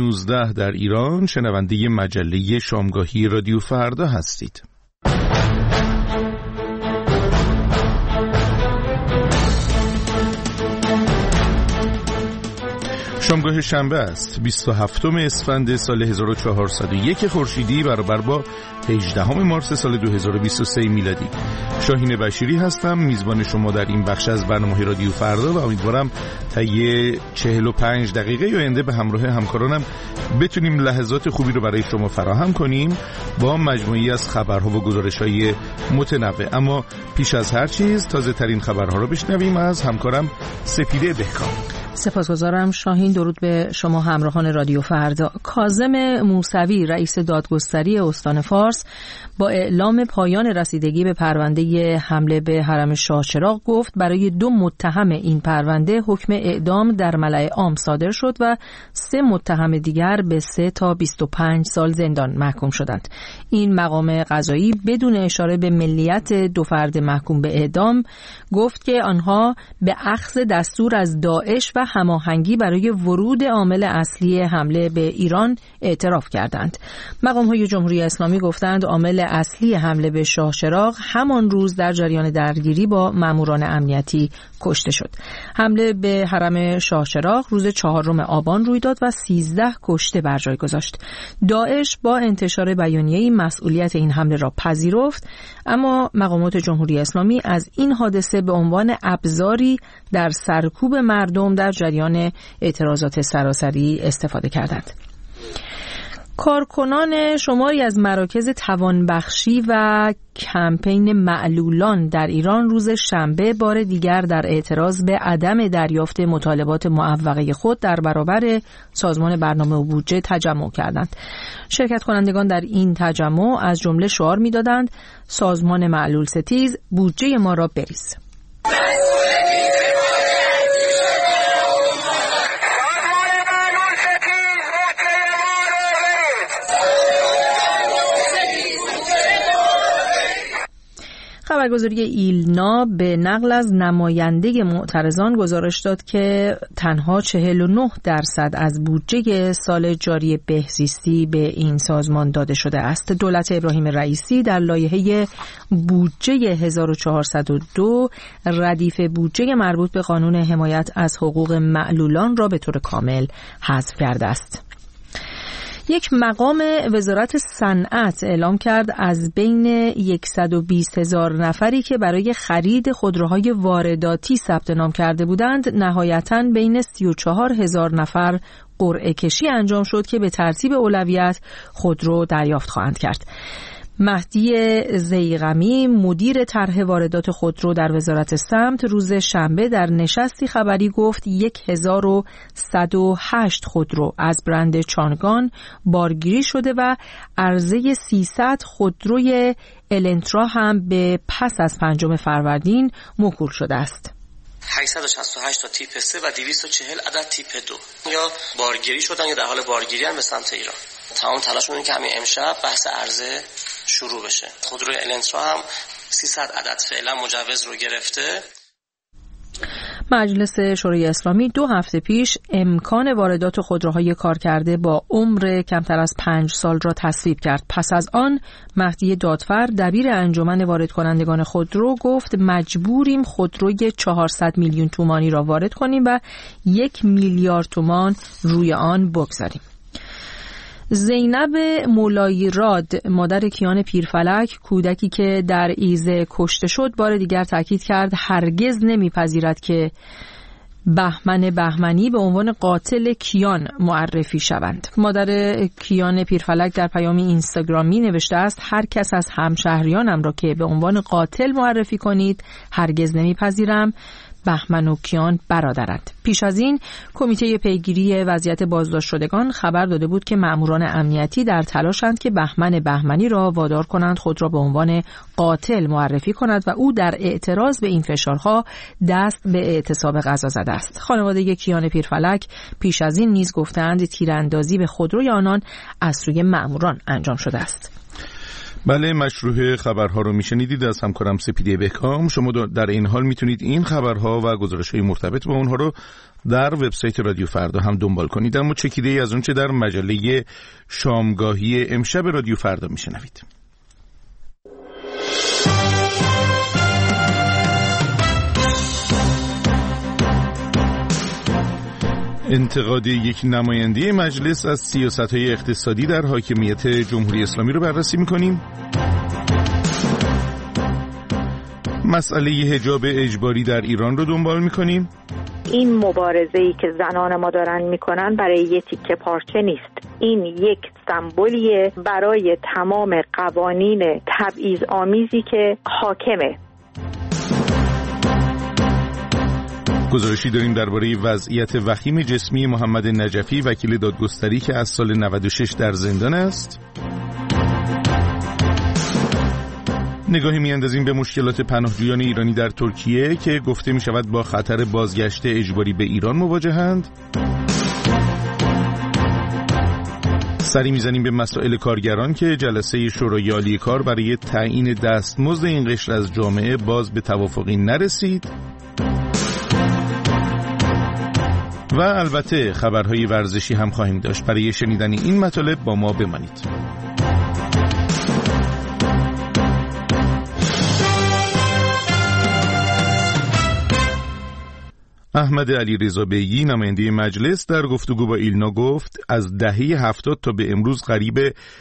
19 در ایران. شنونده مجله شامگاهی رادیو فردا هستید. شامگاه شنبه است. 27 اسفند سال 1401 خورشیدی برابر با 18 مارس سال 2023 میلادی. شاهین بشیری هستم، میزبان شما در این بخش از برنامه رادیو فردا و امیدوارم طی 45 دقیقه آینده به همراه همکارانم بتونیم لحظات خوبی رو برای شما فراهم کنیم با مجموعی از خبرها و گزارش‌های متنوع. اما پیش از هر چیز تازه ترین خبرها رو بشنویم از همکارم سپیده بهکام. سپاسگزارم شاهین. درود به شما همراهان رادیو فردا. کاظم موسوی رئیس دادگستری استان فارس با اعلام پایان رسیدگی به پرونده حمله به حرم شاهچراغ گفت برای 2 متهم این پرونده حکم اعدام در ملأ عام صادر شد و 3 متهم دیگر به 3 تا 25 سال زندان محکوم شدند. این مقام قضایی بدون اشاره به ملیت 2 فرد محکوم به اعدام گفت که آنها به اخذ دستور از داعش و هماهنگی برای ورود عامل اصلی حمله به ایران اعتراف کردند. مقام‌های جمهوری اسلامی گفتند عامل اصلی حمله به شاهچراغ همان روز در جریان درگیری با ماموران امنیتی کشته شد. حمله به حرم شاهچراغ روز 4 آبان روی داد و 13 کشته بر جای گذاشت. داعش با انتشار بیانیه‌ای مسئولیت این حمله را پذیرفت، اما مقامات جمهوری اسلامی از این حادثه به عنوان ابزاری در سرکوب مردم در جریان اعتراضات سراسری استفاده کردند. کارکنان شماری از مراکز توانبخشی و کمپین معلولان در ایران روز شنبه بار دیگر در اعتراض به عدم دریافت مطالبات معوقه خود در برابر سازمان برنامه و بودجه تجمع کردند. شرکت کنندگان در این تجمع از جمله شعار می‌دادند سازمان معلول ستیز بودجه ما را بریز. خبرگزاری ایلنا به نقل از نماینده معترضان گزارش داد که تنها 49% از بودجه سال جاری بهزیستی به این سازمان داده شده است. دولت ابراهیم رئیسی در لایحه بودجه 1402 ردیف بودجه مربوط به قانون حمایت از حقوق معلولان را به طور کامل حذف کرده است. یک مقام وزارت صنعت اعلام کرد از بین 120,000 نفری که برای خرید خودروهای وارداتی ثبت نام کرده بودند، نهایتاً بین 34,000 نفر قرعه کشی انجام شد که به ترتیب اولویت خودرو دریافت خواهند کرد. مهدی زیغمی مدیر طرح واردات خودرو در وزارت سمت روز شنبه در نشستی خبری گفت 1108 خودرو از برند چانگان بارگیری شده و عرضه 300 خودروی النترا هم به پس از 5 فروردین موکول شده است. 868 تا تیپ 3 و 240 عدد تیپ 2 یا بارگیری شدن یا در حال بارگیری هم به سمت ایران. تمام تلاشمون اینه که همین امشب بحث عرضه شروع بشه. خودروی النترا هم 300 عدد فعلا مجوز رو گرفته. مجلس شورای اسلامی 2 هفته پیش امکان واردات خودروهای کارکرده با عمر کمتر از 5 سال را تصویب کرد. پس از آن مهدی دادفر دبیر انجمن وارد کنندگان خودرو گفت مجبوریم خودروی 400 میلیون تومانی را وارد کنیم و 1 میلیارد تومان روی آن بگذاریم. زینب مولایی راد مادر کیان پیرفلک، کودکی که در ایزه کشته شد، بار دیگر تاکید کرد هرگز نمیپذیرد که بهمن بهمنی به عنوان قاتل کیان معرفی شوند. مادر کیان پیرفلک در پیامی اینستاگرامی نوشته است هر کس از همشهریانم را که به عنوان قاتل معرفی کنید هرگز نمیپذیرم. بهمن و کیان برادرند. پیش از این کمیته پیگیری وضعیت بازداشت شدگان خبر داده بود که ماموران امنیتی در تلاشند که بهمن بهمنی را وادار کنند خود را به عنوان قاتل معرفی کند و او در اعتراض به این فشارها دست به اعتصاب غذا زده است. خانواده کیان پیرفلک پیش از این نیز گفتند تیراندازی به خودروی آنان از سوی ماموران انجام شده است. بله، مشروع خبرها رو میشنیدید از همکارم سپیده بهکام. شما در این حال میتونید این خبرها و گزارش‌های مرتبط با اونها رو در وبسایت رادیو فردا هم دنبال کنید. اما چکیده‌ای از اون چه در مجله شامگاهی امشب رادیو فردا میشنوید. انتقاد یک نماینده مجلس از سیاست‌های اقتصادی در حاکمیت جمهوری اسلامی رو بررسی می‌کنیم. مسئله حجاب اجباری در ایران رو دنبال می‌کنیم. این مبارزه‌ای که زنان ما دارن می‌کنن برای یک تیکه پارچه نیست. این یک سمبولیه برای تمام قوانین تبعیض‌آمیزی که حاکمه. گزارشی داریم درباره وضعیت وخیم جسمی محمد نجفی، وکیل دادگستری که از سال 96 در زندان است. نگاهی میاندازیم به مشکلات پناهجویان ایرانی در ترکیه که گفته می شود با خطر بازگشت اجباری به ایران مواجهند. سری میزنیم به مسائل کارگران که جلسه شورای عالی کار برای تعیین دستمزد این قشر از جامعه باز به توافقی نرسید. و البته خبرهای ورزشی هم خواهیم داشت. برای شنیدن این مطالب با ما بمانید. احمد علیرضا بیگی نماینده مجلس در گفتگو با ایلنا گفت از دهه 70 تا به امروز قریب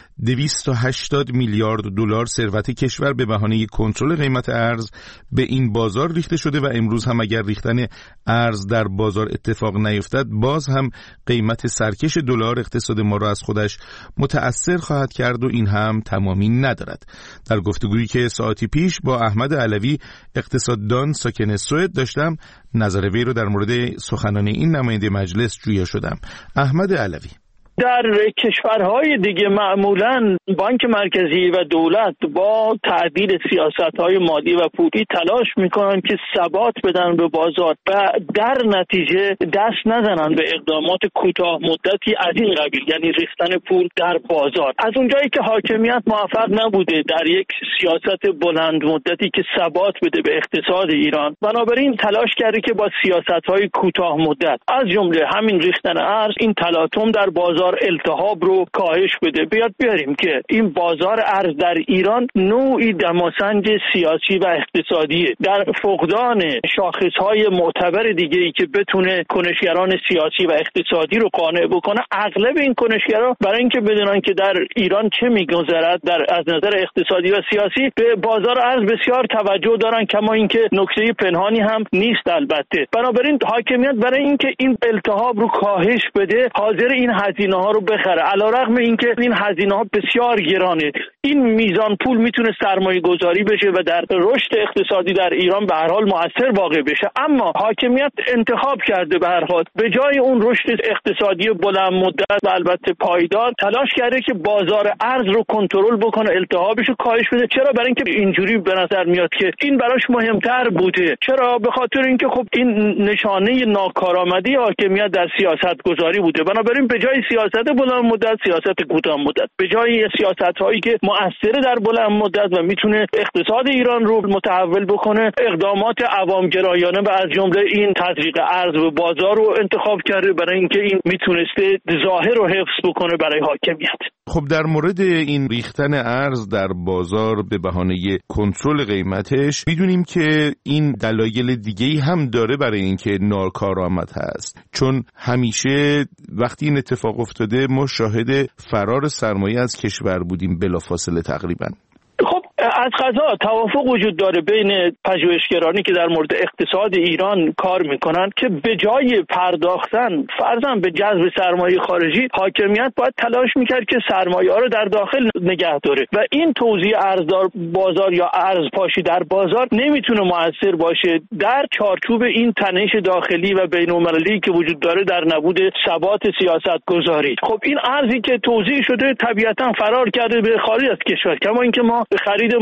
280 میلیارد دلار ثروت کشور به بهانه کنترل قیمت ارز به این بازار ریخته شده و امروز هم اگر ریختن ارز در بازار اتفاق نیفتد باز هم قیمت سرکش دلار اقتصاد ما را از خودش متأثر خواهد کرد و این هم تمامی ندارد. در گفتگویی که ساعتی پیش با احمد علوی اقتصاددان ساکن سوئد داشتم نظر وی رو در مورد سخنان این نماینده مجلس جویا شدم. احمد علوی: در کشورهای دیگه معمولاً بانک مرکزی و دولت با تعدیل سیاست‌های مالی و پولی تلاش میکنن که ثبات بدن به بازار و در نتیجه دست نزنن به اقدامات کوتاه مدتی از این قبیل، یعنی ریختن پول در بازار. از اونجایی که حاکمیت موفق نبوده در یک سیاست بلند مدتی که ثبات بده به اقتصاد ایران، بنابراین تلاش کرده که با سیاست‌های کوتاه مدت از جمله همین ریختن ارز این تلاطم در بازار التهاب رو کاهش بده. بیاریم که این بازار ارز در ایران نوعی دماسنج سیاسی و اقتصادیه. در فقدان شاخصهای معتبر دیگه‌ای که بتونه کنشگران سیاسی و اقتصادی رو قانع بکنه، اغلب این کنشگران برای اینکه بدونن که در ایران چه میگذرد از نظر اقتصادی و سیاسی به بازار ارز بسیار توجه دارن، کما اینکه نکته پنهانی هم نیست البته. بنابراین حاکمیت برای اینکه این التهاب رو کاهش بده حاضر این هزینه ها رو بخره، علیرغم اینکه این هزینه ها بسیار گرانه. این میزان پول میتونه سرمایه گذاری بشه و در رشد اقتصادی در ایران به هر حال مؤثر واقع بشه، اما حاکمیت انتخاب کرده به هر حال به جای اون رشد اقتصادی بلند مدت و البته پایدار تلاش کرده که بازار ارز رو کنترل بکنه، التهابش رو کاهش بده. چرا؟ برای اینکه اینجوری به نظر میاد که این براش مهمتر بوده. چرا؟ به خاطر اینکه خب این نشانه ناکارآمدی حاکمیت در سیاست گذاری بوده. بنابراین به جای سیاست بلند مدت سیاست کوتاه مدت، به جای سیاست هایی که مؤثر در بلند مدت و میتونه اقتصاد ایران رو متحول بکنه، اقدامات عوامگرایانه و از جمله این تزریق ارز به بازار رو انتخاب کرده برای اینکه این میتونسته ظاهر رو حفظ بکنه برای حاکمیت. خب در مورد این ریختن ارز در بازار به بهانه کنترل قیمتش میدونیم که این دلایل دیگه‌ای هم داره برای اینکه ناکارآمد هست، چون همیشه وقتی این اتفاق افتاده ما شاهد فرار سرمایه از کشور بودیم بلافاصله تقریبا. خب از قضا توافق وجود داره بین پژوهشگرانی که در مورد اقتصاد ایران کار میکنن که به جای پرداختن فرضاً به جذب سرمایه خارجی، حاکمیت باید تلاش میکرد که سرمایه ها رو در داخل نگه داره و این توزیع ارزدار بازار یا ارز پاشی در بازار نمیتونه مؤثر باشه در چارچوب این تنش داخلی و بین‌المللی که وجود داره در نبود ثبات سیاست گذاری. خب این ارزی که توزیع شده طبیعتاً فرار کرده به خارج از کشور، کما اینکه ما خرید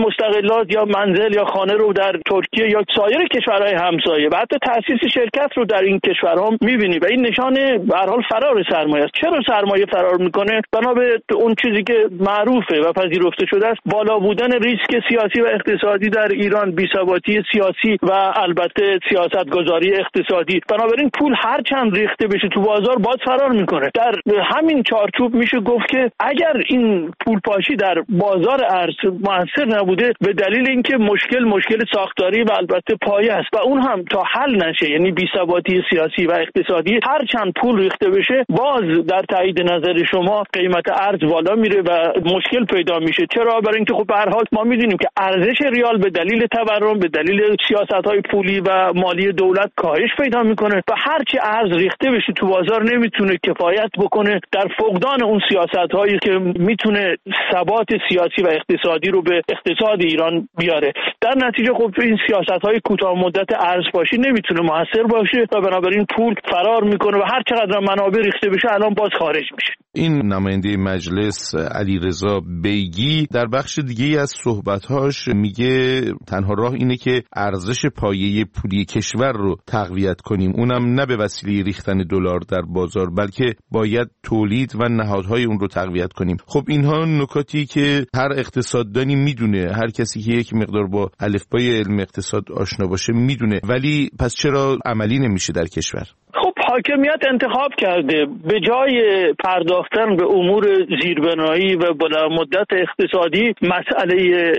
مستقلات یا منزل یا خانه رو در ترکیه یا سایر کشورهای همسایه و حتی تأسیس شرکت رو در این کشورها می‌بینی و این نشانه به هر حال فرار سرمایه است. چرا سرمایه فرار میکنه؟ بنا به اون چیزی که معروفه و پذیرفته شده است، بالا بودن ریسک سیاسی و اقتصادی در ایران، بی‌ثباتی سیاسی و البته سیاستگذاری اقتصادی. بنابراین پول هر چند ریخته بشه تو بازار باز فرار میکنه. در همین چارچوب میشه گفت که اگر این پول پاشی در بازار ارز موثر نبوده به دلیل اینکه مشکل ساختاری و البته پایه است و اون هم تا حل نشه، یعنی بی‌ثباتی سیاسی و اقتصادی، هر چند پول ریخته بشه باز در تایید نظر شما قیمت ارز بالا میره و مشکل پیدا میشه. چرا؟ برای اینکه خب به هر حال ما میدونیم که ارزش ریال به دلیل تورم، به دلیل سیاست‌های پولی و مالی دولت کاهش پیدا میکنه و هر چی ارز ریخته بشه تو بازار نمیتونه کفایت بکنه در فقدان اون سیاست‌هایی که میتونه ثبات سیاسی و اقتصادی رو به اقتصاد ایران بیاره. در نتیجه خب این سیاست‌های کوتاه مدت ارزپاشی نمیتونه موثر باشه و بنابراین پول فرار میکنه و هر چقدر منابع ریخته بشه الان باز خارج میشه. این نماینده مجلس علیرضا بیگی در بخش دیگه از صحبت‌هاش میگه تنها راه اینه که ارزش پایه پولی کشور رو تقویت کنیم، اونم نه به وسیله ریختن دلار در بازار بلکه باید تولید و نهادهای اون رو تقویت کنیم. خب اینها نکاتی که هر اقتصاددانی میدونه، هر کسی که یک مقدار با الفبای علم اقتصاد آشنا باشه میدونه، ولی پس چرا عملی نمیشه در کشور؟ خب حاکمیت انتخاب کرده به جای پرداختن به امور زیربنایی و بلند مدت اقتصادی مسئله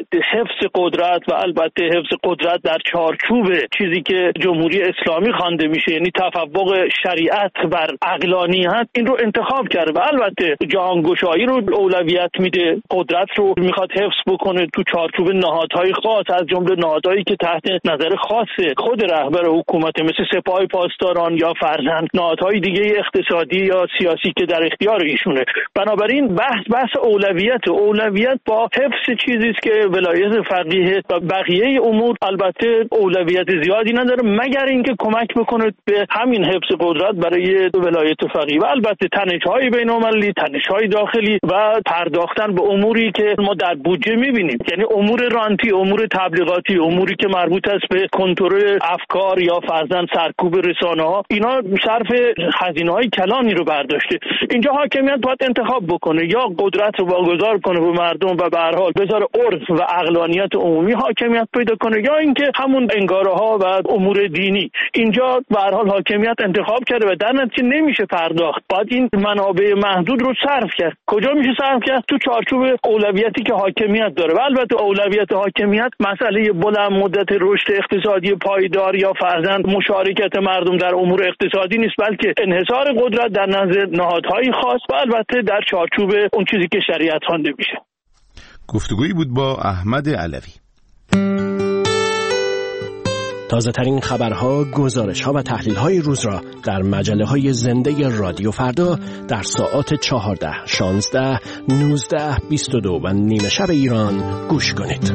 حفظ قدرت و البته حفظ قدرت در چارچوب چیزی که جمهوری اسلامی خوانده میشه، یعنی تفوق شریعت بر عقلانیت، این رو انتخاب کرده و البته جهانگشایی رو اولویت میده، قدرت رو میخواد حفظ بکنه تو چارچوب نهادهای خاص، از جمله نهادهایی که تحت نظر خاص خود رهبر حکومت مثل سپاه پاسداران یا فرزند نهادهای دیگه اقتصادی یا سیاسی که در اختیار ایشونه. بنابراین بحث اولویت با حفظ چیزی است که ولایت فقیه و بقیه امور البته اولویت زیادی نداره مگر اینکه کمک بکنه به همین حفظ قدرت برای ولایت فقیه و البته تنش‌های بین‌المللی، تنش‌های داخلی و پرداختن به اموری که ما در بودجه می‌بینیم، یعنی امور رانتی، امور تبلیغاتی، اموری که مربوط است به کنترل افکار یا فرضاً سرکوب رسانه‌ها، اینا صرف خزینه‌های کلانی رو برداشته. اینجا حاکمیت باید انتخاب بکنه، یا قدرت رو واگذار کنه به مردم و به هر حال بذاره عرف و عقلانیت عمومی حاکمیت پیدا کنه، یا اینکه همون انگاره‌ها و امور دینی. اینجا به هر حال حاکمیت انتخاب کرده و در نتیجه نمیشه پرداخت. باید این منابع محدود رو صرف کرد. کجا میشه صرف کرد؟ تو چارچوب اولویتی که حاکمیت داره. و البته اولویت حاکمیت مسئله بلند مدت رشد اقتصادی پایدار یا فرضاً مشارکت مردم در امور اقتصادی نیست، بلکه انحصار قدرت در نظر نهادهای خاص و البته در چارچوب اون چیزی که شریعت خوانده میشه. گفتگویی بود با احمد علوی. تازه ترین خبرها، گزارش‌ها و تحلیل‌های روز را در مجله‌های زنده رادیو فردا در ساعات 14، 16، 19، 22 و نیمه شب ایران گوش کنید.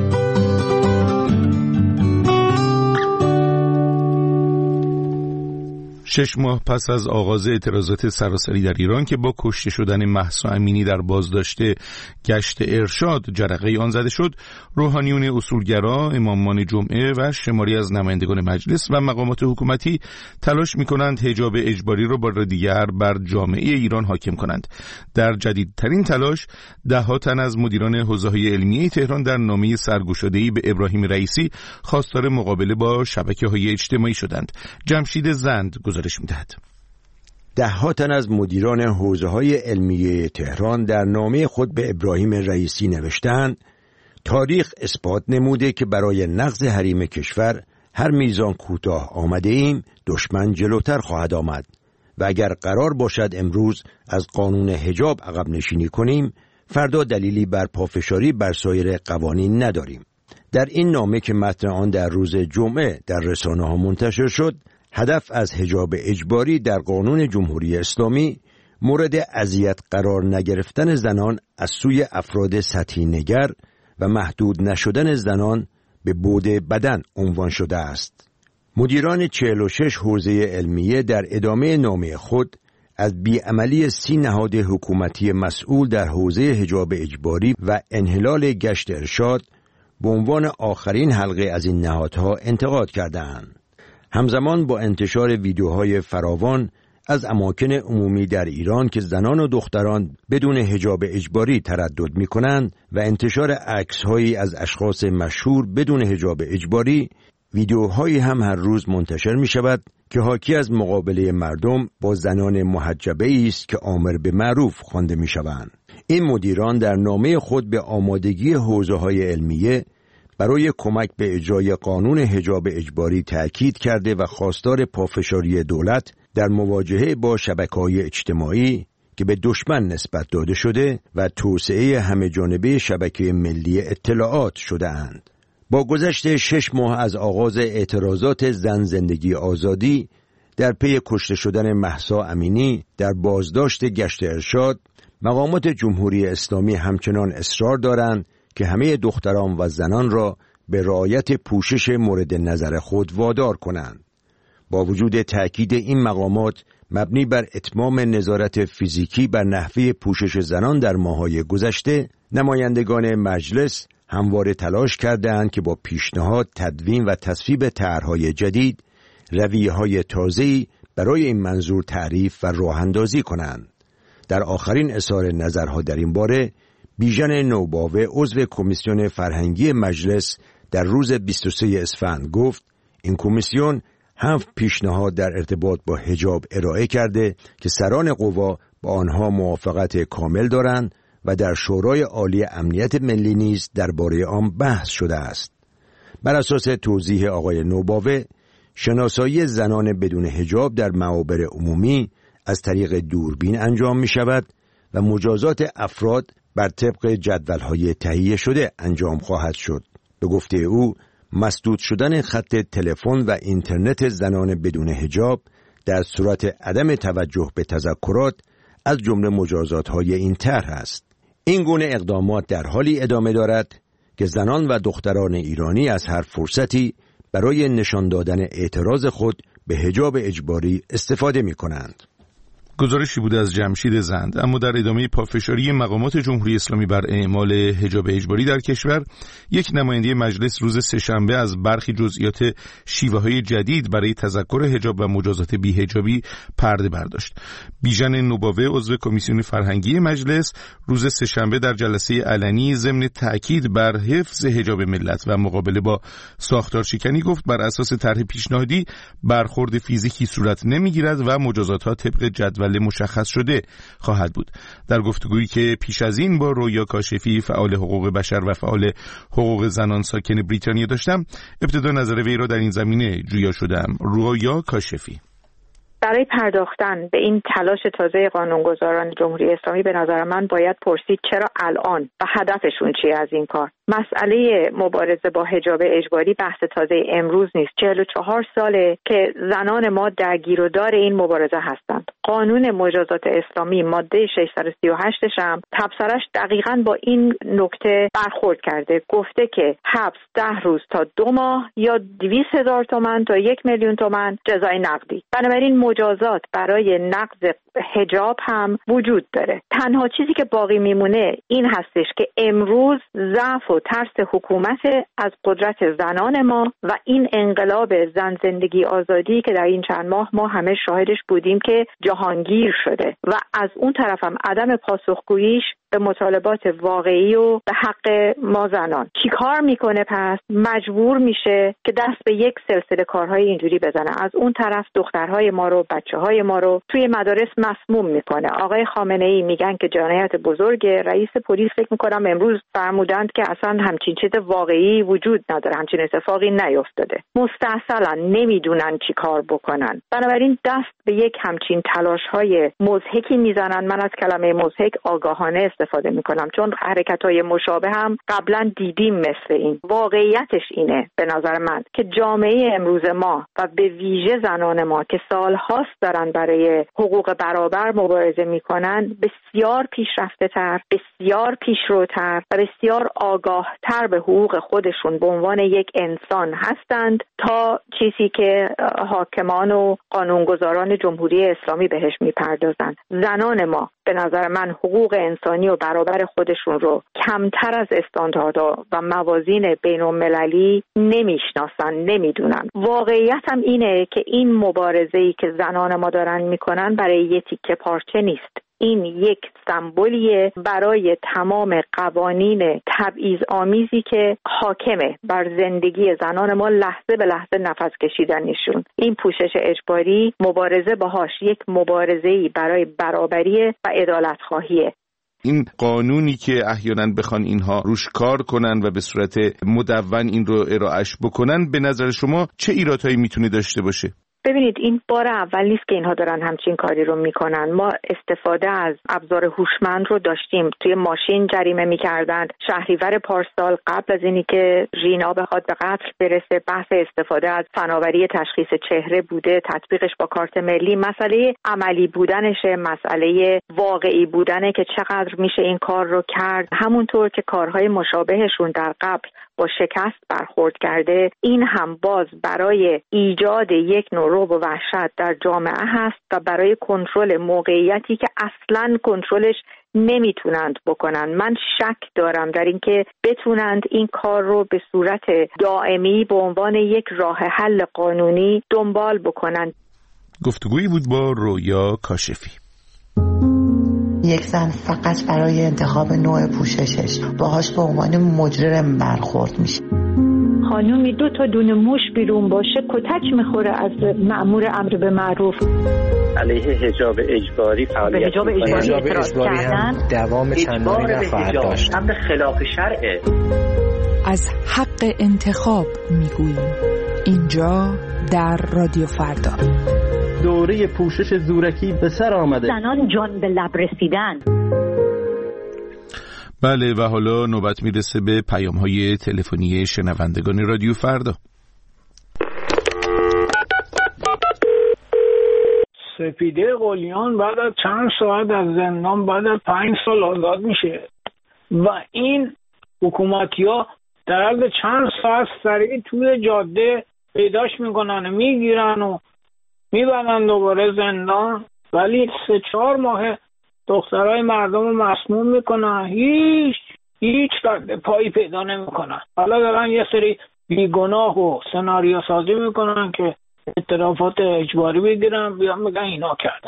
6 ماه پس از آغاز اعتراضات سراسری در ایران که با کشته شدن مهسا امینی در بازداشت گشت ارشاد جرقه آن زده شد، روحانیون اصولگرا، امامان جمعه و شماری از نمایندگان مجلس و مقامات حکومتی تلاش می‌کنند حجاب اجباری را بار دیگر بر جامعه ایران حاکم کنند. در جدیدترین تلاش، ده‌ها تن از مدیران حوزه‌های علمیه تهران در نامه سرگشاده‌ای به ابراهیم رئیسی خواستار مقابله با شبکه‌های اجتماعی شدند. جمشید زند گزارش می‌دهد. ده‌ها تن از مدیران حوزه‌های علمیه تهران در نامه خود به ابراهیم رئیسی نوشتند: تاریخ اثبات نموده که برای نقض حریم کشور هر میزان کوتاه آمده ایم، دشمن جلوتر خواهد آمد و اگر قرار باشد امروز از قانون حجاب عقب نشینی کنیم، فردا دلیلی بر پافشاری بر سایر قوانین نداریم. در این نامه که متن آن در روز جمعه در رسانه‌ها منتشر شد، هدف از حجاب اجباری در قانون جمهوری اسلامی مورد اذیت قرار نگرفتن زنان از سوی افراد سطحی نگر و محدود نشدن زنان به بعد بدن عنوان شده است. مدیران 46 حوزه علمیه در ادامه نامه خود از بیعملی 30 نهاد حکومتی مسئول در حوزه حجاب اجباری و انحلال گشت ارشاد به عنوان آخرین حلقه از این نهادها انتقاد کردند. همزمان با انتشار ویدیوهای فراوان از اماکن عمومی در ایران که زنان و دختران بدون حجاب اجباری تردد می‌کنند و انتشار عکس‌هایی از اشخاص مشهور بدون حجاب اجباری، ویدیوهایی هم هر روز منتشر می‌شود که حاکی از مقابله مردم با زنان محجبه است که آمر به معروف خوانده می‌شوند. این مدیران در نامه خود به آمادگی حوزه‌های علمیه برای کمک به اجرای قانون حجاب اجباری تأکید کرده و خواستار پافشاری دولت در مواجهه با شبکه‌های اجتماعی که به دشمن نسبت داده شده و توسعه همه‌جانبه شبکه ملی اطلاعات شده اند. با گذشت 6 ماه از آغاز اعتراضات زن زندگی آزادی در پی کشته شدن مهسا امینی در بازداشت گشت ارشاد، مقامات جمهوری اسلامی همچنان اصرار دارند که همه دختران و زنان را به رعایت پوشش مورد نظر خود وادار کنند. با وجود تأکید این مقامات مبنی بر اتمام نظارت فیزیکی بر نحوه پوشش زنان در ماه‌های گذشته، نمایندگان مجلس همواره تلاش کردند که با پیشنهاد، تدوین و تصویب طرح‌های جدید، رویه‌های تازه‌ای برای این منظور تعریف و راه‌اندازی کنند. در آخرین اظهار نظرها در این باره، بیژن نوباوه عضو کمیسیون فرهنگی مجلس در روز 23 اسفند گفت این کمیسیون 7 پیشنهاد در ارتباط با حجاب ارائه کرده که سران قوا با آنها موافقت کامل دارند و در شورای عالی امنیت ملی نیز درباره آن بحث شده است. بر اساس توضیح آقای نوباوه، شناسایی زنان بدون حجاب در معابر عمومی از طریق دوربین انجام می شود و مجازات افراد بر طبق جدول‌های تهیه شده انجام خواهد شد. به گفته او، مسدود شدن خط تلفن و اینترنت زنان بدون حجاب در صورت عدم توجه به تذکرات از جمله مجازات‌های این طرح است. این گونه اقدامات در حالی ادامه دارد که زنان و دختران ایرانی از هر فرصتی برای نشان دادن اعتراض خود به حجاب اجباری استفاده می‌کنند. گزارشی بوده از جمشید زند. اما در ادامه پافشاری مقامات جمهوری اسلامی بر اعمال حجاب اجباری در کشور، یک نماینده مجلس روز سه‌شنبه از برخی جزئیات شیوه‌های جدید برای تذکر حجاب و مجازات بی‌حجابی پرده برداشت. بیژن نوباوه عضو کمیسیون فرهنگی مجلس روز سه‌شنبه در جلسه علنی ضمن تأکید بر حفظ حجاب ملت و مقابله با ساختارشکنی گفت بر اساس طرح پیشنهادی برخورد فیزیکی صورت نمی‌گیرد و مجازات‌ها طبق جدول مشخص شده خواهد بود. در گفتگویی که پیش از این با رویا کاشفی فعال حقوق بشر و فعال حقوق زنان ساکن بریتانیا داشتم، ابتدا نظر وی را در این زمینه جویا شدم. رویا کاشفی: برای پرداختن به این تلاش تازه قانونگذاران جمهوری اسلامی به نظر من باید پرسید چرا الان و هدفشون چیه از این کار. مسئله مبارزه با حجاب اجباری بحث تازه امروز نیست. 44 ساله که زنان ما درگیر و دار این مبارزه هستند. قانون مجازات اسلامی ماده 638 هم تبصره‌اش دقیقاً با این نکته برخورد کرده. گفته که حبس 10 روز تا 2 ماه یا 200,000 تومان تا 1,000,000 تومان جزای نقدی. بنابراین مجازات برای نقض حجاب هم وجود داره. تنها چیزی که باقی میمونه این هستش که امروز ضعف و ترس حکومت از قدرت زنان ما و این انقلاب زن زندگی آزادی که در این چند ماه ما همه شاهدش بودیم که جهانگیر شده و از اون طرف هم عدم پاسخگوییش به مطالبات واقعی و به حق ما زنان. چی کار میکنه؟ پس مجبور میشه که دست به یک سلسله کارهای اینجوری بزنه. از اون طرف دخترهای ما رو، بچه‌های ما رو توی مدارس مسموم میکنه. آقای خامنه‌ای میگن که جنایت بزرگ. رئیس پلیس فکر میکنم امروز فرمودند که اصلا همچین چیز واقعی وجود نداره، همچین اتفاقی نیفتاده. مستعسلا نمیدونن چی کار بکنن. بنابراین دست به یک همچین تلاش‌های مضحکی میزنن. من از کلمه مضحک آگاهانه استفاده میکنم چون حرکت‌های مشابه هم قبلا دیدیم مثل این. واقعیتش اینه به نظر من که جامعه امروز ما و به ویژه زنان ما که سال‌هاست دارن برای حقوق برابر مبارزه میکنن بسیار پیشرفته‌تر، بسیار پیشروتر و بسیار آگاهتر به حقوق خودشون به عنوان یک انسان هستند تا چیزی که حاکمان و قانونگذاران جمهوری اسلامی بهش میپردازند. زنان ما به نظر من حقوق انسانی و و برابر خودشون رو کمتر از استانداردها و موازین بین‌المللی نمیشناسن، نمیدونن. واقعیت هم اینه که این مبارزه‌ای که زنان ما دارن میکنن برای یه تیکه پارچه نیست. این یک سمبولیه برای تمام قوانین تبعیض‌آمیزی که حاکمه بر زندگی زنان ما لحظه به لحظه نفس کشیدنشون. این پوشش اجباری مبارزه باهاش یک مبارزه‌ای برای برابری و عدالت خواهیه. این قانونی که احیانا بخوان اینها روش کار کنن و به صورت مدون این رو ارائهش بکنن، به نظر شما چه ایرادهایی میتونه داشته باشه؟ ببینید، این بار اول نیست که اینها دارن همچین کاری رو میکنن. ما استفاده از ابزار هوشمند رو داشتیم. توی ماشین جریمه میکردن. شهریور پارسال قبل از اینی که ژینا بخواد به قتل برسه، بحث استفاده از فناوری تشخیص چهره بوده، تطبیقش با کارت ملی. مسئله عملی بودنشه، مسئله واقعی بودنه که چقدر میشه این کار رو کرد. همونطور که کارهای مشابهشون در قبل با شکست برخورد کرده، این هم باز برای ایجاد یک نوع رعب و وحشت در جامعه هست و برای کنترل موقعیتی که اصلاً کنترلش نمیتونند بکنن. من شک دارم در اینکه بتونند این کار رو به صورت دائمی به عنوان یک راه حل قانونی دنبال بکنن. گفتگویی بود با رویا کاشفی. یک زن فقط برای انتخاب نوع پوششش باهاش به عنوان مجرم برخورد میشه. خانومی 2 تا دونه موش بیرون باشه کتک میخوره از مأمور امر به معروف. علیه حجاب اجباری فعالیت حجاب اجباری هم دوام چندانی نخواهد داشت. امر خلاف شرعه. از حق انتخاب میگوییم اینجا در رادیو فردا. دوره پوشش زورکی به سر آمده. زنان جان به لب رسیدن. بله، و حالا نوبت میرسه به پیام‌های تلفنی شنوندگان رادیو فردا. سپیده قلیان بعد از چند ساعت از زندان بعد از 5 سال آزاد میشه و این حکومتی‌ها در عرض چند ساعت سریع توی جاده پیداش میکنن، میگیرن و میبرن دوباره زندان. ولی 3-4 ماه دخترای مردم رو مسموم میکنن، هیچ رد پایی پیدا نمیکنن. حالا دارن یه سری بیگناه و سناریو سازی میکنن که اعترافات اجباری بگیرن، بیان میگن اینا کردن.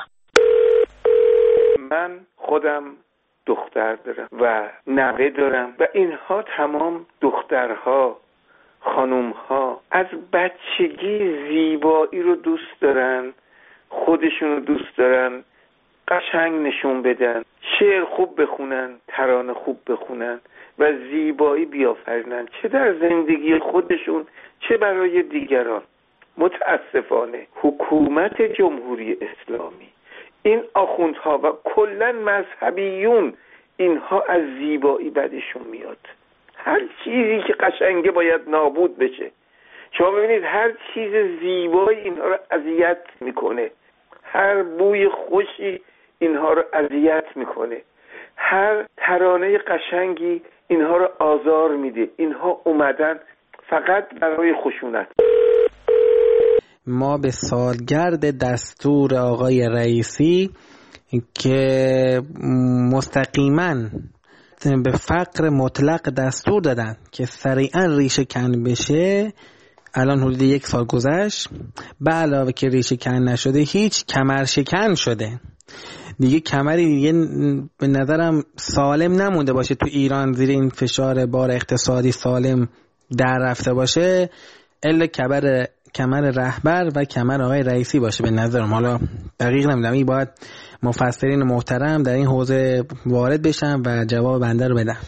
من خودم دختر دارم و نوه دارم و اینها تمام دخترها، خانومها از بچگی زیبایی رو دوست دارن، خودشون رو دوست دارن، قشنگ نشون بدن، شعر خوب بخونن، ترانه خوب بخونن و زیبایی بیافرینن، چه در زندگی خودشون چه برای دیگران. متاسفانه حکومت جمهوری اسلامی، این آخوندها و کلا مذهبیون، اینها از زیبایی بدشون میاد. هر چیزی که قشنگه باید نابود بشه. شما ببینید هر چیز زیبایی اینها رو اذیت میکنه، هر بوی خوشی اینها رو اذیت میکنه، هر ترانه قشنگی اینها رو آزار میده. اینها اومدن فقط برای خشونت. ما به سالگرد دستور آقای رئیسی که مستقیماً به فقر مطلق دستور دادن که سریعا ریشه کن بشه، الان حدود 1 سال گذشت، به علاوه که ریشه کن نشده هیچ کمر شکن شده. دیگه کمری دیگه به نظرم سالم نمونده باشه تو ایران زیر این فشار بار اقتصادی سالم در رفته باشه الا کمر رهبر و کمر آقای رئیسی باشه به نظرم. حالا دقیق نمیدونم، این باید مفسرین محترم در این حوزه وارد بشن و جواب بنده رو بدن.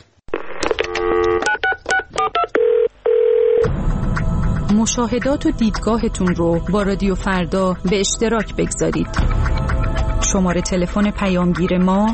مشاهدات و دیدگاهتون رو با رادیو فردا به اشتراک بگذارید. شماره تلفن پیامگیر ما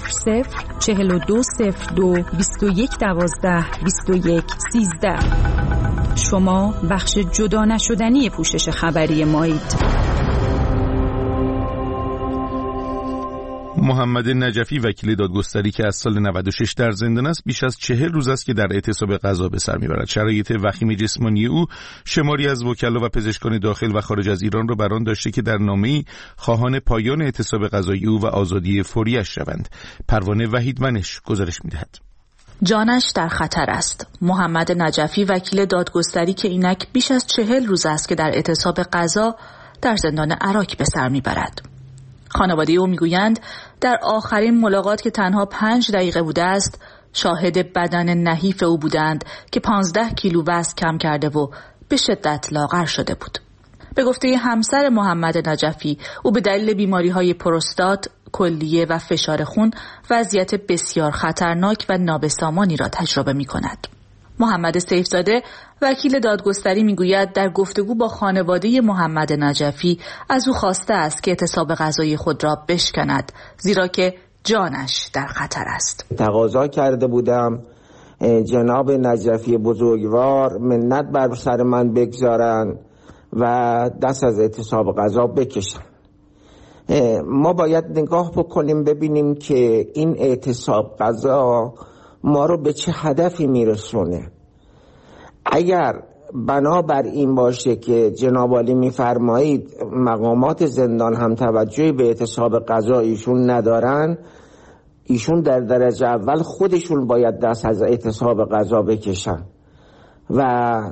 00420221122113. شما بخش جدا نشدنی پوشش خبری مایید. محمد نجفی وکیل دادگستری که از سال 96 در زندان است بیش از 40 روز است که در اعتصاب قضا به سر میبرد. شرایط وخیم جسمانی او شماری از وکلا و پزشکان داخل و خارج از ایران را بر آن داشته که در نامه‌ای خواهان پایان اعتصاب قضایی او و آزادی فوریش شوند. پروانه وحیدمنش گزارش میدهد. جانش در خطر است. محمد نجفی وکیل دادگستری که اینک بیش از 40 روز است که در اعتصاب قضا در زندان عراک به سر میبرد. خانواده او میگویند در آخرین ملاقات که تنها 5 دقیقه بوده است شاهد بدن نحیف او بودند که 15 کیلو وزن کم کرده و به شدت لاغر شده بود. به گفته همسر محمد نجفی او به دلیل بیماری‌های پروستات، کلیه و فشار خون وضعیت بسیار خطرناک و نابسامانی را تجربه می‌کند. محمد سیفزاده وکیل دادگستری میگوید در گفتگو با خانواده محمد نجفی از او خواسته است که اعتصاب قضایی خود را بشکند زیرا که جانش در خطر است. تقاضا کرده بودم جناب نجفی بزرگوار منت بر سر من بگذارن و دست از اعتصاب قضا بکشن. ما باید نگاه بکنیم ببینیم که این اعتصاب قضا ما رو به چه هدفی میرسونه. اگر بنابر این باشه که جناب عالی میفرمایید مقامات زندان هم توجهی به اعتصاب قضا ایشون ندارن، ایشون در درجه اول خودشون باید دست از اعتصاب قضا بکشن و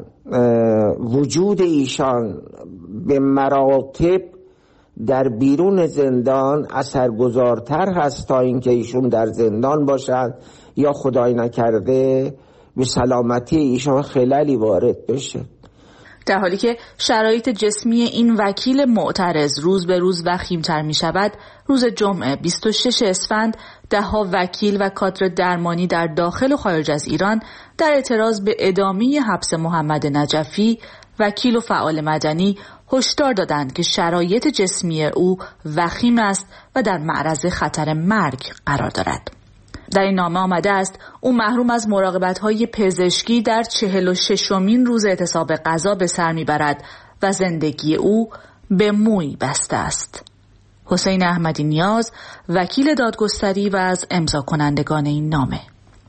وجود ایشان به مراتب در بیرون زندان اثرگذارتر هست تا اینکه ایشون در زندان باشند یا خدای نکرده به سلامتی ایشان خللی وارد بشه. در حالی که شرایط جسمی این وکیل معترض روز به روز وخیم‌تر می شود، روز جمعه 26 اسفند ده‌ها وکیل و کادر درمانی در داخل و خارج از ایران در اعتراض به ادامه حبس محمد نجفی وکیل و فعال مدنی هشدار دادند که شرایط جسمی او وخیم است و در معرض خطر مرگ قرار دارد. در این نامه آمده است او محروم از مراقبت‌های پزشکی در 46مین روز اعتصاب قضا به سر میبرد و زندگی او به موی بسته است. حسین احمدی نیاز وکیل دادگستری و از امضا کنندگان این نامه.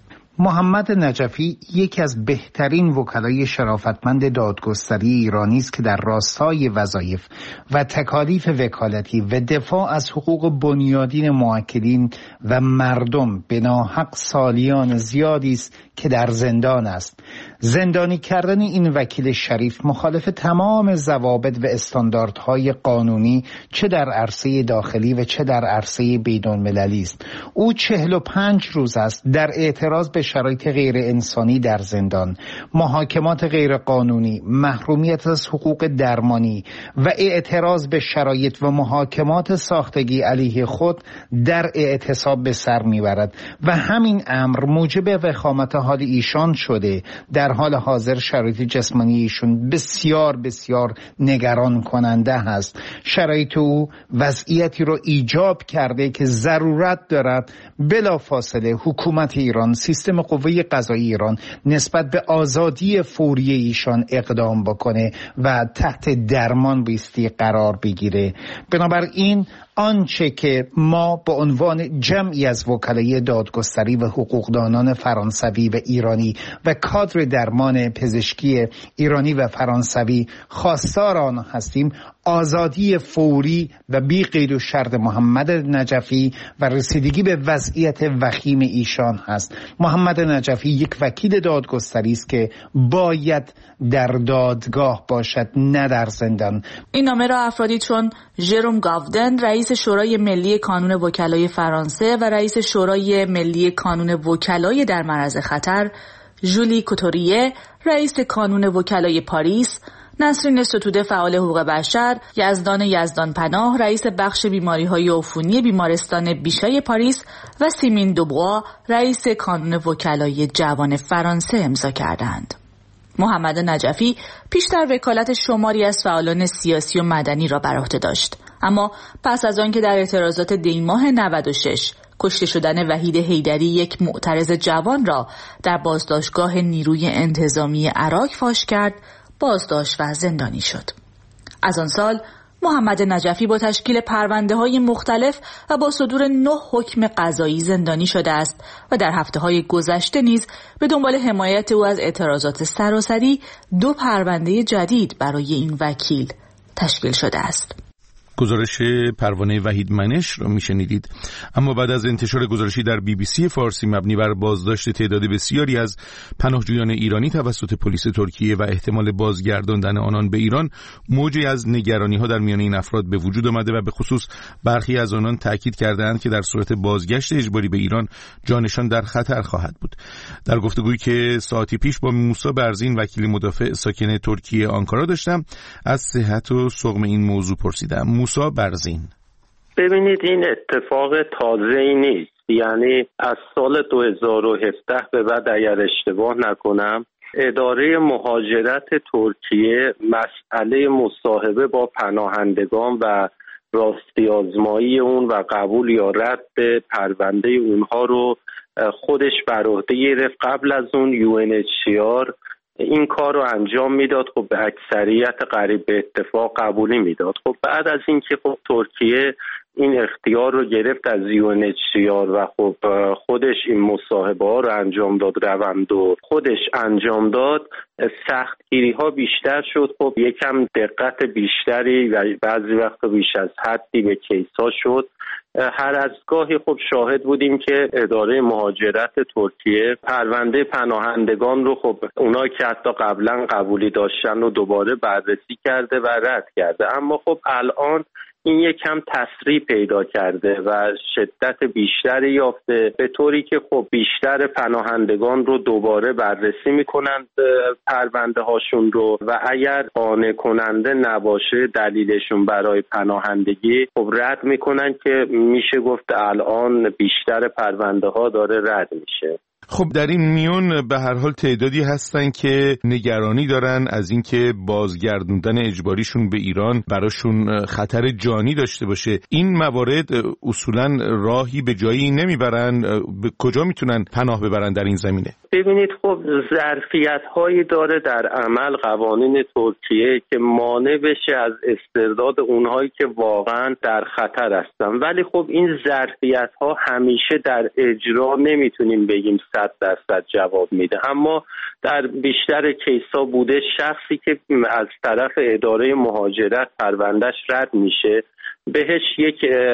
محمد نجفی یکی از بهترین وکلای شرافتمند دادگستری ایرانی است که در راستای وظایف و تکالیف وکالتی و دفاع از حقوق بنیادین موکلین و مردم به ناحق سالیان زیادی است که در زندان است. زندانی کردن این وکیل شریف مخالف تمام ضوابط و استانداردهای قانونی چه در عرصه داخلی و چه در عرصه بین‌المللی است. او 45 روز است در اعتراض به شرایط غیر انسانی در زندان، محاکمات غیر قانونی، محرومیت از حقوق درمانی و اعتراض به شرایط و محاکمات ساختگی علیه خود در اعتصاب به سر میبرد و همین امر موجب وخامت حال ایشان شده. در حال حاضر شرایط جسمانی ایشون بسیار بسیار نگران کننده هست. شرایط او وضعیتی رو ایجاب کرده که ضرورت دارد بلافاصله حکومت ایران، سیستم قوه قضایی ایران نسبت به آزادی فوری ایشان اقدام بکنه و تحت درمان بایستی قرار بگیره. بنابراین آنچه که ما به عنوان جمعی از وکلای دادگستری و حقوقدانان فرانسوی و ایرانی و کادر درمان پزشکی ایرانی و فرانسوی خواستار آن هستیم، آزادی فوری و بی قید و شرط محمد نجفی و رسیدگی به وضعیت وخیم ایشان هست. محمد نجفی یک وکیل دادگستری است که باید در دادگاه باشد، نه در زندان. این نامه را افرادی چون ژروم گاودن رئیس شورای ملی کانون وکلای فرانسه و رئیس شورای ملی کانون وکلای در معرض خطر، ژولی کوتوریه رئیس کانون وکلای پاریس، نسرین ستوده فعال حقوق بشر، یزدان پناه رئیس بخش بیماری‌های عفونی بیمارستان بیشای پاریس و سیمین دوبوا رئیس کانون وکلای جوان فرانسه امضا کردند. محمد نجفی پیشتر وکالت شماری از فعالان سیاسی و مدنی را بر عهده داشت، اما پس از آن که در اعتراضات دی‌ماه 96 کشته شدن وحید حیدری یک معترض جوان را در بازداشتگاه نیروی انتظامی عراق فاش کرد، بازداشت و زندانی شد. از آن سال محمد نجفی با تشکیل پرونده‌های مختلف و با صدور 9 حکم قضایی زندانی شده است و در هفته‌های گذشته نیز به دنبال حمایت او از اعتراضات سراسری 2 پرونده جدید برای این وکیل تشکیل شده است. گزارش پروانه وحید منش را میشنیدید. اما بعد از انتشار گزارشی در BBC فارسی مبنی بر بازداشت تعداد بسیاری از پناهجویان ایرانی توسط پلیس ترکیه و احتمال بازگرداندن آنان به ایران، موجی از نگرانی‌ها در میان این افراد به وجود آمده و به خصوص برخی از آنان تاکید کردند که در صورت بازگشت اجباری به ایران جانشان در خطر خواهد بود. در گفتگویی که ساعتی پیش با موسی برزین وکیل مدافع ساکن ترکیه آنکارا داشتم، از صحت و سقم این موضوع پرسیدم. موسی برزین: ببینید، این اتفاق تازه‌ای نیست. یعنی از سال 2017 به بعد اگر اشتباه نکنم اداره مهاجرت ترکیه مسئله مصاحبه با پناهندگان و راستی آزمایی اون و قبول یا رد پرونده اونها رو خودش بر عهده گرفت. قبل از اون UNHCR این کار رو انجام میداد، خب به اکثریت قریب به اتفاق قبولی میداد. خب بعد از اینکه خب ترکیه این اختیار رو گرفت از UNHCR و خب خودش این مصاحبه ها رو انجام داد، روند و خودش انجام داد، سختگیری ها بیشتر شد. خب یکم دقت بیشتری و بعضی وقت بیش از حدی به کیس ها شد. هر از گاهی خب شاهد بودیم که اداره مهاجرت ترکیه پرونده پناهندگان رو خب اونایی که حتی قبلا قبولی داشتن رو دوباره بررسی کرده و رد کرده. اما خب الان این یکم تسریع پیدا کرده و شدت بیشتری یافته، به طوری که خب بیشتر پناهندگان رو دوباره بررسی میکنند پرونده هاشون رو و اگر قانع کننده نباشه دلیلشون برای پناهندگی خب رد میکنن که میشه گفت الان بیشتر پرونده ها داره رد میشه. خب در این میون به هر حال تعدادی هستن که نگرانی دارن از اینکه بازگردوندن اجباریشون به ایران براشون خطر جانی داشته باشه. این موارد اصولا راهی به جایی نمیبرن، به کجا میتونن پناه ببرن در این زمینه؟ ببینید، خب ظرفیت هایی داره در عمل قوانین ترکیه که مانع بشه از استرداد اونهایی که واقعا در خطر هستن، ولی خب این ظرفیت ها همیشه در اجرا نمیتونیم بگیم 100% جواب میده. اما در بیشتر کیس ها بوده شخصی که از طرف اداره مهاجرت پروندهش رد میشه بهش یک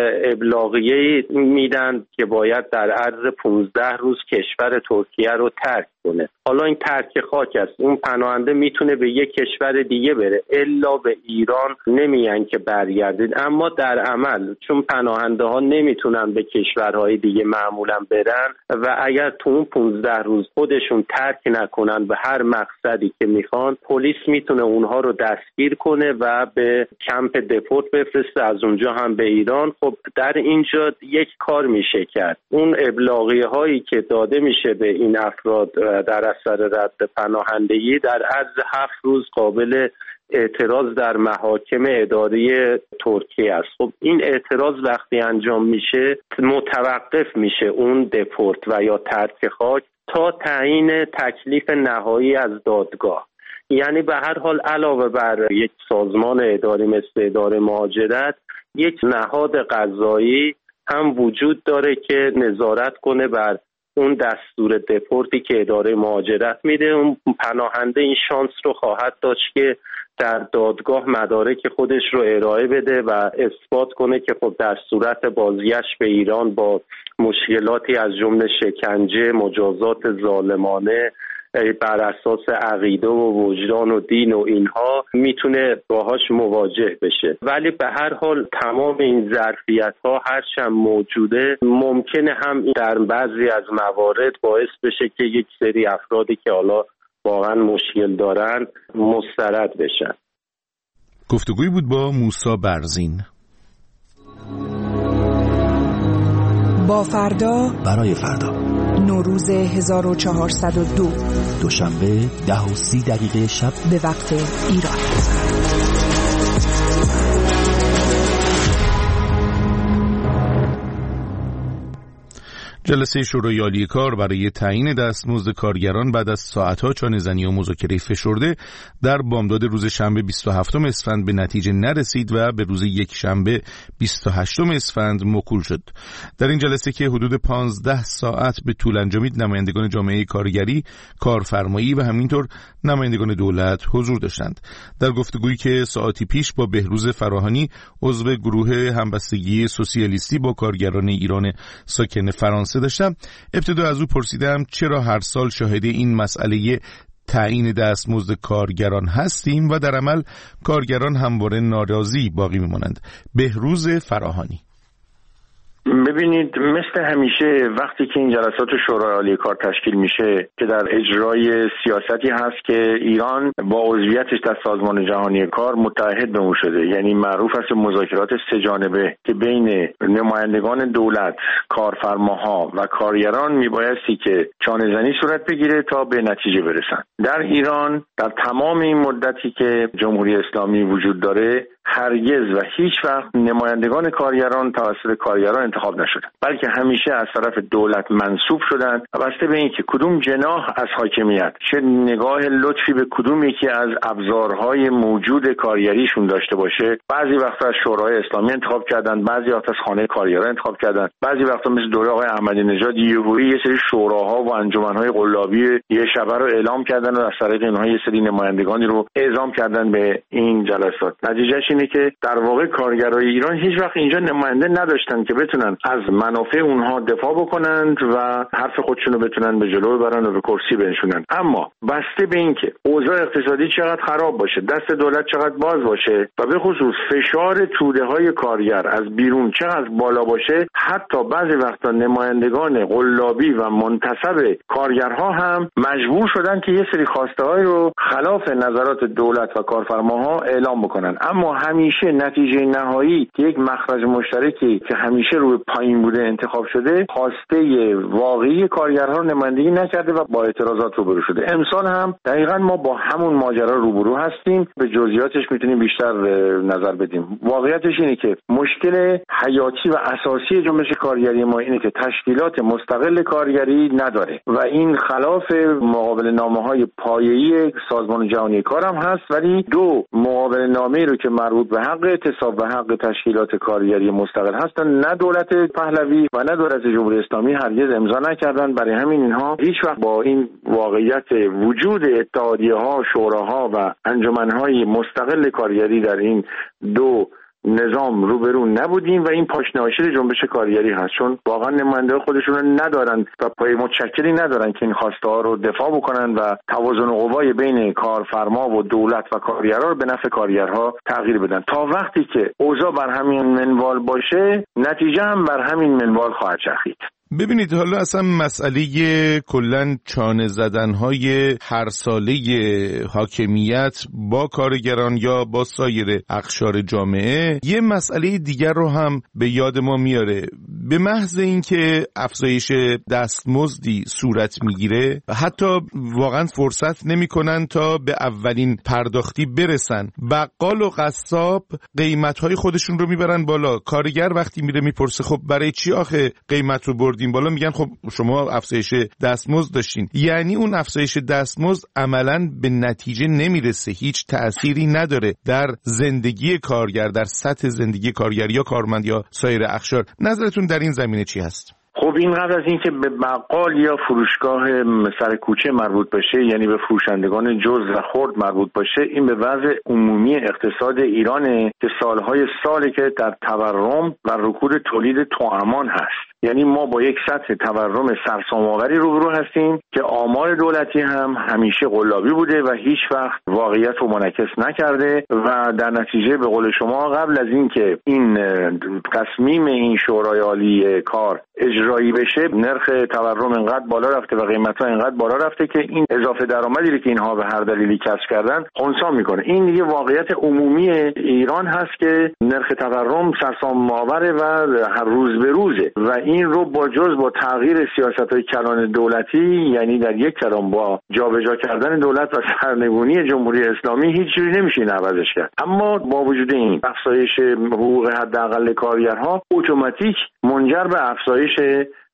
ابلاغیه میدن که باید در عرض 15 روز کشور ترکیه رو ترک کنه. حالا این ترک خاک است، اون پناهنده میتونه به یک کشور دیگه بره، الا به ایران نمیان که برگردید. اما در عمل چون پناهنده ها نمیتونن به کشورهای دیگه معمولا برن و اگر تو اون 15 روز خودشون ترک نکنن به هر مقصدی که میخوان، پلیس میتونه اونها رو دستگیر کنه و به کمپ دپورت بفرسته، از اونجا هم به ایران. خب در اینجا یک کار میشه کرد، اون ابلاغیه هایی که داده میشه به این افراد در اثر رد پناهندگی در عرض 7 روز قابل اعتراض در محاکم اداری ترکیه است. خب این اعتراض وقتی انجام میشه متوقف میشه اون دپورت و یا ترک خاک تا تعیین تکلیف نهایی از دادگاه. یعنی به هر حال علاوه بر یک سازمان اداری مثل اداره مهاجرت، یک نهاد قضایی هم وجود داره که نظارت کنه بر اون دستور دپورتی که اداره مهاجرت میده. اون پناهنده این شانس رو خواهد داشت که در دادگاه مدارک خودش رو ارائه بده و اثبات کنه که خب در صورت بازگشت به ایران با مشکلاتی از جمله شکنجه، مجازات ظالمانه بر اساس عقیده و وجدان و دین و اینها میتونه باهاش مواجه بشه. ولی به هر حال تمام این ظرفیت ها هرچند موجوده، ممکنه هم در بعضی از موارد باعث بشه که یک سری افرادی که حالا واقعا مشکل دارن مسترد بشن. گفتگویی بود با موسی برزین. با فردا برای فردا، نوروز 1402، دوشنبه 10:30 شب به وقت ایران. جلسه شورای عالی کار برای تعیین دستمزد کارگران بعد از ساعت‌ها چانه‌زنی و مذاکره فشرده در بامداد روز شنبه 27 اسفند به نتیجه نرسید و به روز یک شنبه 28 اسفند موکول شد. در این جلسه که حدود 15 ساعت به طول انجامید، نمایندگان جامعه کارگری، کارفرمایی و همینطور نمایندگان دولت حضور داشتند. در گفتگویی که ساعتی پیش با بهروز فراهانی، عضو گروه همبستگی سوسیالیستی با کارگران ایران ساکن فرانسه داشتم، ابتدا از او پرسیدم چرا هر سال شاهد این مسئله تعیین دستمزد کارگران هستیم و در عمل کارگران همواره ناراضی باقی میمانند. بهروز فراهانی: ببینید، مثل همیشه وقتی که این جلسات شورای عالی کار تشکیل میشه که در اجرای سیاستی هست که ایران با عضویتش در سازمان جهانی کار متحد به اون شده، یعنی معروف است مذاکرات سه جانبه که بین نمایندگان دولت، کارفرماها و کارگران میبایستی که چانه‌زنی صورت بگیره تا به نتیجه برسن. در ایران در تمام این مدتی که جمهوری اسلامی وجود داره هرگز و هیچ وقت نمایندگان کارگران توسط کارگران انتخاب نشدن، بلکه همیشه از طرف دولت منصوب شدن و بسته به اینکه کدوم جناح از حاکمیت چه نگاه لطفی به کدوم یکی از ابزارهای موجود کارگریشون داشته باشه، بعضی وقتا از شورای اسلامی انتخاب کردن، بعضی وقتا از خانه کارگران انتخاب کردن، بعضی وقتا مثل دوره آقای احمدی نژاد یهویی یه سری شوراها و انجمنهای قلابی یه شبه رو اعلام کردن و از طریق اینها یه سری نمایندگانی رو اعزام کردن به این جلسات. نتیجهش اینه که در واقع کارگرای ایران هیچ وقت اینجا نماینده نداشتن که بتونن از منافع اونها دفاع بکنند و حرف خودشون رو بتونن به جلو ببرن و به کرسی بنشونن. اما بسته به اینکه اوضاع اقتصادی چقدر خراب باشه، دست دولت چقدر باز باشه و به خصوص فشار توده‌های کارگر از بیرون چقدر بالا باشه، حتی بعضی وقتا نمایندگان قلابی و منتصب کارگرها هم مجبور شدن که یه سری خواسته‌های رو خلاف نظرات دولت و کارفرماها اعلام بکنن. اما همیشه نتیجه نهایی که یک مخرج مشترکی که همیشه روی پایین بوده انتخاب شده، خواسته واقعی کارگرها رو نمایندگی نکرده و با اعتراضات روبرو شده. امسال هم دقیقاً ما با همون ماجرا روبرو هستیم. به جزئیاتش میتونیم بیشتر نظر بدیم. واقعیتش اینه که مشکل حیاتی و اساسی جنبش کارگری ما اینه که تشکیلات مستقل کارگری نداره و این خلاف مقابل نامه‌های پایه‌ای سازمان جهانی کار هم هست، ولی دو مقابل نامه‌ای رو که مربوط به حق اعتصاب و حق تشکیلات کارگری مستقل هستن، نه دولت پهلوی و نه دولت جمهوری اسلامی هرگز امضا نکردن. برای همین اینها هیچ وقت با این واقعیت وجود اتحادیه‌ها، شوراها و انجمن‌های مستقل کارگری در این دو نظام روبرو نبودیم و این پاشنه‌آشیل جنبش کارگری هست، چون واقعا نماینده خودشون رو ندارن و پای متشکلی ندارن که این خواسته ها رو دفاع بکنن و توازن قوای بین کارفرما و دولت و کارگرها رو به نفع کارگرها تغییر بدن. تا وقتی که اوضاع بر همین منوال باشه، نتیجه هم بر همین منوال خواهد چرخید. ببینید، حالا اصلا مسئله کلن چانه زدنهای هر ساله حاکمیت با کارگران یا با سایر اقشار جامعه یه مسئله دیگر رو هم به یاد ما میاره. به محض اینکه افزایش دستمزدی صورت میگیره، حتی واقعا فرصت نمیکنن تا به اولین پرداختی برسن. بقال و قصاب قیمتهای خودشون رو میبرن بالا. کارگر وقتی میره میپرسه خب برای چی آخه قیمت رو بردیم بالا، میگن خب شما افزایش دستمزد داشتین. یعنی اون افزایش دستمزد عملاً به نتیجه نمیرسه، هیچ تأثیری نداره در زندگی کارگر، در سطح زندگی کارگر یا کارمند یا سایر اقشار. نظرتون در این زمینه چی هست؟ خب این قبل از این که به بقال یا فروشگاه سر کوچه مربوط باشه، یعنی به فروشندگان جز و خرد مربوط باشه، این به وضع عمومی اقتصاد ایرانه که سالهای سالی که در تورم و رکود تولید توامان هست. یعنی ما با یک سطح تورم سرسام‌آوری روبرو هستیم که آمار دولتی هم همیشه قلابی بوده و هیچ وقت واقعیت رو منعکس نکرده و در نتیجه به قول شما قبل از این که این تصمیم این شورای عالی کار اجرایی بشه، نرخ تورم انقدر بالا رفته و قیمت‌ها انقدر بالا رفته که این اضافه درآمدی که اینها به هر دلیلی کسب کردن خنثی میکنه. این دیگه واقعیت عمومی ایران هست که نرخ تورم سرسام‌آوره و هر روز به روزه و این رو با تغییر سیاست‌های کلان دولتی، یعنی در یک کلام با جابجا کردن دولت و سرنگونی جمهوری اسلامی، هیچ جوری نمیشه عوضش کرد. اما با وجود این افزایش حقوق حداقل کارگرها اتوماتیک منجر به افزایش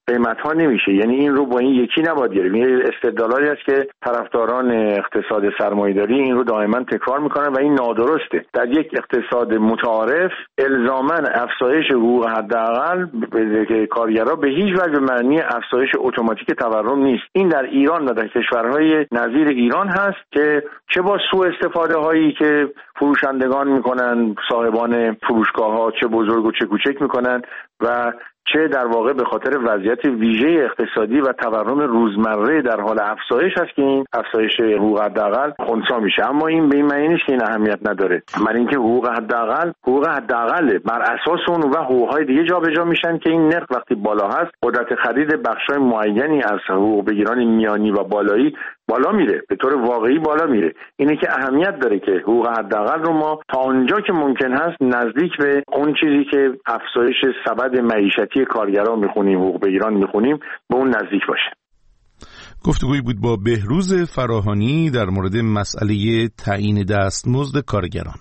قیمت‌ها نمیشه. یعنی این رو با این یکی نباید گرفت. این استدلالی است که طرفداران اقتصاد سرمایه‌داری این رو دائما تکرار میکنن و این نادرسته. در یک اقتصاد متعارف الزاماً افزایش حقوق حداقل کارگرا به هیچ وجه به معنی افزایش اتوماتیک تورم نیست. این در ایران و در کشورهای نظیر ایران هست که چه با سوء استفاده هایی که فروشندگان میکنن، صاحبان فروشگاه‌ها چه بزرگ و چه کوچک میکنن و چه در واقع به خاطر وضعیت ویژه اقتصادی و تورم روزمره در حال افزایش هست که این افزایش حقوق حداقل خنثی میشه. اما این به این معنی نیست که این اهمیت نداره. من اینکه حقوق حداقل بر اساس اون و حقوق‌های دیگه جابجا میشن که این نرخ وقتی بالا هست قدرت خرید بخشای معینی از حقوق بگیران میانی و بالایی بالا میره، به طور واقعی بالا میره. اینه که اهمیت داره که حقوق حداقل رو ما تا اونجا که ممکن هست نزدیک به اون چیزی که افزایش سبد معیشتی کارگران میخونیم، حقوق بگیران میخونیم، به اون نزدیک باشه. گفتگویی بود با بهروز فراهانی در مورد مسئله تعیین دستمزد کارگران.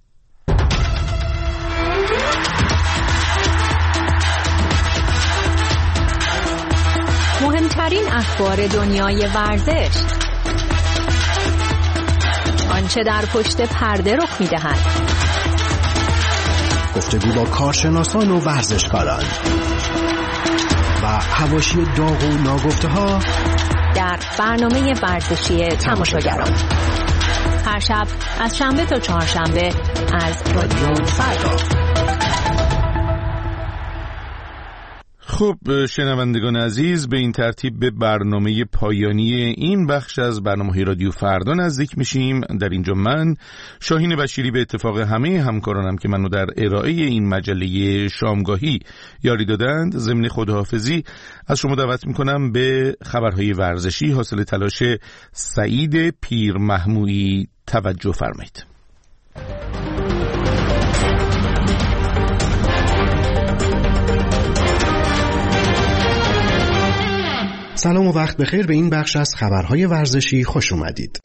مهمترین اخبار دنیای ورزش، آنچه در پشت پرده رخ می‌دهد. گفتگو با کارشناسان و ورزشکاران و حواشی داغ و ناگفته‌ها در برنامه ورزشی تماشاگران، هر شب از شنبه تا چهارشنبه از رادیو فردا. خب شنوندگان عزیز، به این ترتیب به برنامه پایانی این بخش از برنامه رادیو فردا نزدیک میشیم. در اینجا من شاهین بشیری به اتفاق همه همکارانم که منو در ارائه این مجله شامگاهی یاری دادند ضمن خداحافظی از شما دعوت میکنم به خبرهای ورزشی حاصل تلاش سعید پیرمحمودی توجه فرمایید. سلام و وقت بخیر. به این بخش از خبرهای ورزشی خوش اومدید.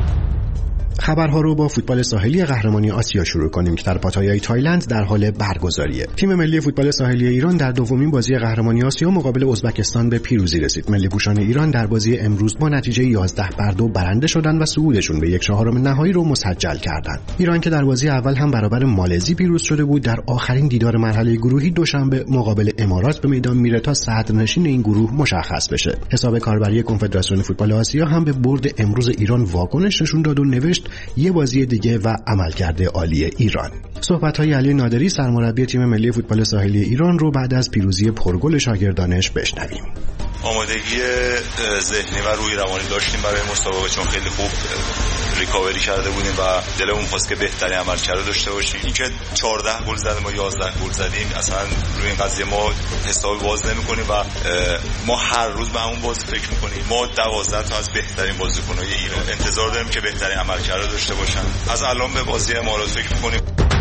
خبرها رو با فوتبال ساحلی قهرمانی آسیا شروع کنیم که در پاتایای تایلند در حال برگزاریه. تیم ملی فوتبال ساحلی ایران در دومین بازی قهرمانی آسیا مقابل ازبکستان به پیروزی رسید. ملی پوشان ایران در بازی امروز با نتیجه 11-2 برنده شدند و صعودشون به 1/4 نهایی رو مسجل کردند. ایران که در بازی اول هم برابر مالزی پیروز شده بود، در آخرین دیدار مرحله گروهی دوشنبه مقابل امارات به میدان میره تا صدرنشین این گروه مشخص بشه. حساب کاربری کنفدراسیون فوتبال آسیا هم به برد امروز ایران واکنش نشون داد و نوشت یه بازی دیگه و عملکرد عالی ایران. صحبت‌های علی نادری سرمربی تیم ملی فوتبال ساحلی ایران رو بعد از پیروزی پرگل شاگردانش بشنویم. آمادگی ذهنی و روحی روانی داشتیم برای مسابقه، چون خیلی خوب ریکاوری کرده بودیم و دلمون خواست که بهترین عملکرد داشته باشیم. اینکه 14 گل زدیم و 11 گل زدیم اصلا روی این قضیه ما حساب باز نمی‌کنیم و ما هر روز به همون بازی فکر می‌کنیم. ما 12 تا از بهترین بازیکن‌های ایران انتظار داریم که بهترین عملکرد داشته باشن. از الان به بازی امارات فکر می‌کنیم.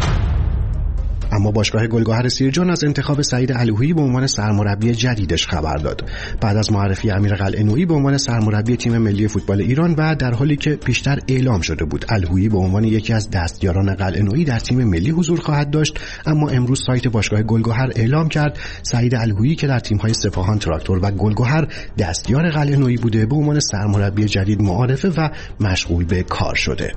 اما باشگاه گلگهر سیرجان از انتخاب سعید الهویی به عنوان سرمربی جدیدش خبر داد. بعد از معرفی امیر قلعه‌نویی به عنوان سرمربی تیم ملی فوتبال ایران و در حالی که پیشتر اعلام شده بود الهویی به عنوان یکی از دستیاران قلعه‌نویی در تیم ملی حضور خواهد داشت، اما امروز سایت باشگاه گلگهر اعلام کرد سعید الهویی که در تیم‌های سپاهان، تراکتور و گلگهر دستیار قلعه‌نویی بوده، به عنوان سرمربی جدید معرفه و مشغول به کار شده.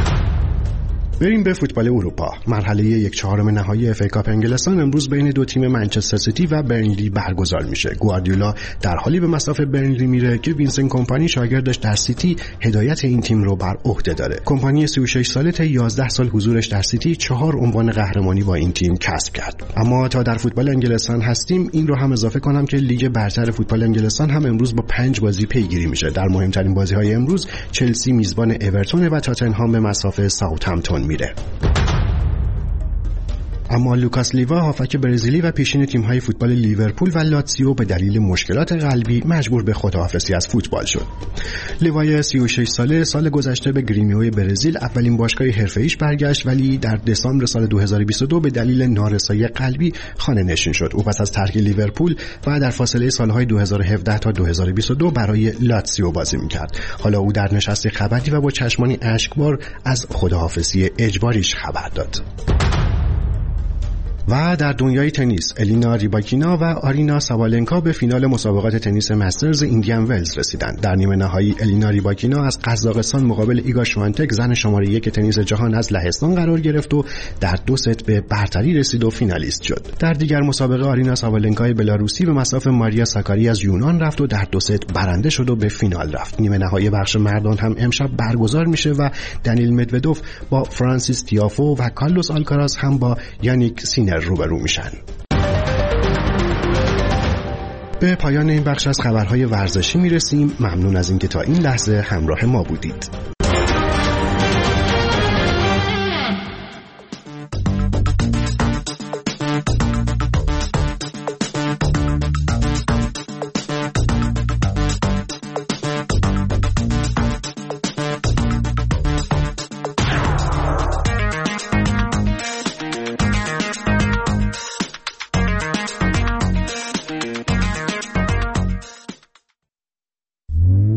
بریم به فوتبال اروپا. مرحله 1/4 نهایی اف ای کاپ انگلستان امروز بین دو تیم منچستر سیتی و برنلی برگزار میشه. گواردیولا در حالی به مصاف برنلی میره که وینسنت کمپانی شاگردش در سیتی هدایت این تیم رو بر عهده داره. کمپانی 36 ساله تا 11 سال حضورش در سیتی 4 عنوان قهرمانی با این تیم کسب کرد. اما تا در فوتبال انگلستان هستیم این رو هم اضافه کنم که لیگ برتر فوتبال انگلستان هم امروز با 5 بازی پیگیری میشه. در مهمترین بازی‌های امروز چلسی میزبان اورتون و تاتنهام به مصاف ساوثهمپتون میره. اما لوکاس لیوا هافک برزیلی و پیشین تیم‌های فوتبال لیورپول و لاتزیو به دلیل مشکلات قلبی مجبور به خداحافظی از فوتبال شد. لیوای 36 ساله سال گذشته به گریمیو برزیل اولین باشگاه حرفه‌ایش برگشت، ولی در دسامبر سال 2022 به دلیل نارسایی قلبی خانه‌نشین شد. او پس از ترک لیورپول و در فاصله سال‌های 2017 تا 2022 برای لاتزیو بازی می‌کرد. حالا او در نشست خبری و با چشمانی اشکبار از خداحافظی اجباریش خبر داد. و در دنیای تنیس الینا ریباکینا و آرینا سابالنکا به فینال مسابقات تنیس مسترز ایندیان ولز رسیدند. در نیمه نهایی الینا ریباکینا از قزاقستان مقابل ایگا شوانتک زن شماره 1 تنیس جهان از لهستان قرار گرفت و در 2 ست به برتری رسید و فینالیست شد. در دیگر مسابقه آرینا سابالنکای بلاروسی به مصاف ماریا ساکاری از یونان رفت و در 2 ست برنده شد و به فینال رفت. نیمه نهایی بخش مردان هم امشب برگزار میشه و دنیل مدودوف با فرانسیس تیافو و کارلوس آلکاراز هم با یانیک سینر روبرو میشن. به پایان این بخش از خبرهای ورزشی میرسیم. ممنون از اینکه تا این لحظه همراه ما بودید.